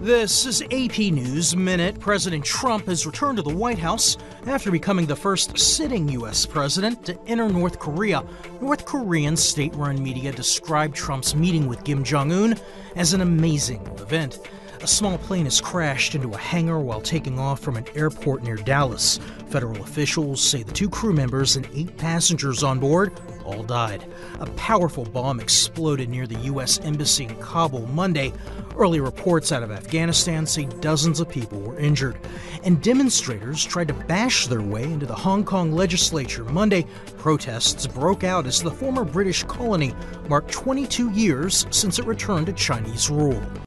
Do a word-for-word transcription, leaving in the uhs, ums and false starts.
This is A P News Minute. President Trump has returned to the White House after becoming the first sitting U S president to enter North Korea. North Korean state-run media described Trump's meeting with Kim Jong-un as an amazing event. A small plane has crashed into a hangar while taking off from an airport near Dallas. Federal officials say the two crew members and eight passengers on board all died. A powerful bomb exploded near the U S Embassy in Kabul Monday. Early reports out of Afghanistan say dozens of people were injured. And demonstrators tried to bash their way into the Hong Kong legislature Monday. Protests broke out as the former British colony marked twenty-two years since it returned to Chinese rule.